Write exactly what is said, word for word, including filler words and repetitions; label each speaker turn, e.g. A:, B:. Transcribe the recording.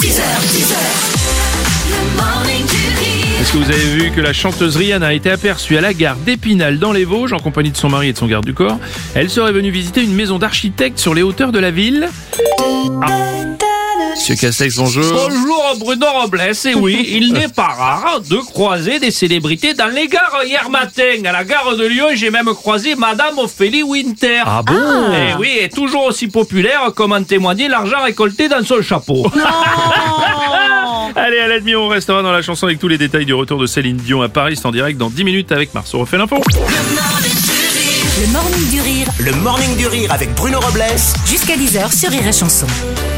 A: six heures, dix heures, le morning du rire.
B: Est-ce que vous avez vu que la chanteuse Rihanna a été aperçue à la gare d'Épinal dans les Vosges en compagnie de son mari et de son garde du corps? Elle serait venue visiter une maison d'architecte sur les hauteurs de la ville. Ah. Monsieur Castex, bonjour.
C: Bonjour Bruno Robles, et oui, il n'est pas rare de croiser des célébrités dans les gares. Hier matin, à la gare de Lyon, j'ai même croisé Madame Ophélie Winter.
B: Ah bon?
C: Et oui, et toujours aussi populaire, comme en témoignait l'argent récolté dans son chapeau.
B: Allez, à la demi, on restera dans la chanson avec tous les détails du retour de Céline Dion à Paris. C'est en direct dans dix minutes avec Marceau. On refait l'info.
A: Le morning du rire.
D: Le morning du rire avec Bruno Robles
A: Jusqu'à dix heures sur Rire et Chanson.